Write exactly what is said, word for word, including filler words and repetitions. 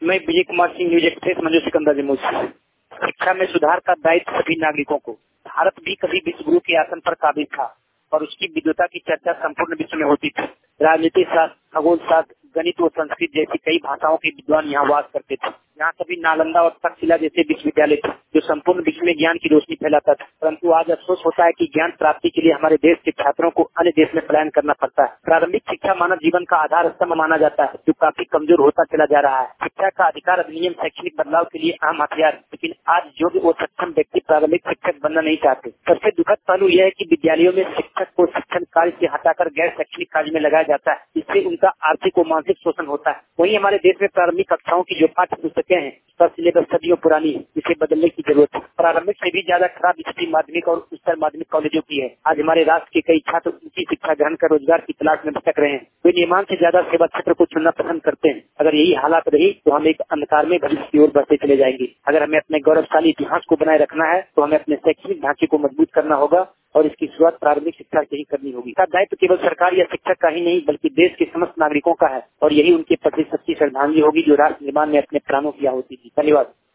मैं Vijay Kumar Singh, news express, Manju Sikandar Jamui. शिक्षा में सुधार का दायित्व सभी नागरिकों को। भारत भी कभी विश्व गुरु के आसन पर काबिज था और उसकी विद्वता की चर्चा संपूर्ण विश्व में होती थी। राजनीति शास्त्र, खगोल शास्त्र, गणित व संस्कृत जैसी कई भाषाओं के विद्वान यहाँ वास करते थे। यहाँ कभी नालंदा और तक्षशिला जैसे विश्वविद्यालय थे जो संपूर्ण विश्व में ज्ञान की रोशनी फैलाता था। परंतु आज अफसोस होता है कि ज्ञान प्राप्ति के लिए हमारे देश के छात्रों को अन्य देश में पलायन करना पड़ता है। प्रारंभिक शिक्षा मानव जीवन का आधार स्तंभ माना जाता है जो काफी कमजोर होता चला जा रहा है। शिक्षा का अधिकार अधिनियम शैक्षणिक बदलाव के लिए अहम हथियार, लेकिन आज योग्य और सक्षम व्यक्ति प्रारंभिक शिक्षक बनना नहीं चाहते। सबसे दुखद पहलू यह है कि विद्यालयों में शिक्षक को शिक्षण कार्य से हटाकर गैर शैक्षणिक कार्य में लगाया जाता है। इससे उनका आर्थिक और मानसिक शोषण होता है। वहीं हमारे देश में प्रारंभिक कक्षाओं की जो पाठ्य पुस्तकें हैं उसका सिलेबस सदियों पुरानी है, जिसे बदलने की जरूरत है। प्रारंभिक से भी ज्यादा खराब स्थिति माध्यमिक और उच्चतर माध्यमिक कॉलेजों की है। आज हमारे राष्ट्र के कई छात्र उच्च शिक्षा ग्रहण कर रोजगार की तलाश में भटक रहे हैं। वे निर्माण से ज्यादा सेवा क्षेत्र को चुनना पसंद करते हैं। अगर यही हालात रही तो हम एक अंधकार में भविष्य की ओर बढ़ते चले जाएंगे। अगर हमें अपने गौरवशाली इतिहास को बनाए रखना है तो हमें अपने शैक्षणिक ढांचे को मजबूत करना होगा और इसकी शुरुआत प्रारंभिक शिक्षा से ही करनी होगी। इसका दायित्व केवल सरकार या शिक्षक का ही नहीं बल्कि देश के समस्त नागरिकों का है और यही उनके प्रति सच्ची श्रद्धांजलि होगी जो राष्ट्र निर्माण में अपने प्राणों की आहुति दी। धन्यवाद।